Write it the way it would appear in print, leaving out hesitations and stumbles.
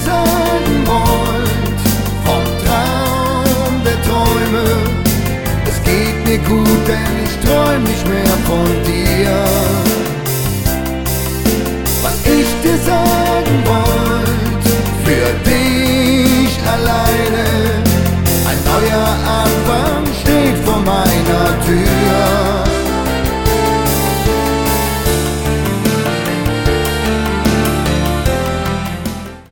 sagen wollt, vom Traum der Träume. Es geht mir gut, denn ich träum nicht mehr von dir. Was ich dir sagen wollt, für dich alleine. Ein neuer Anfang steht vor meiner Tür.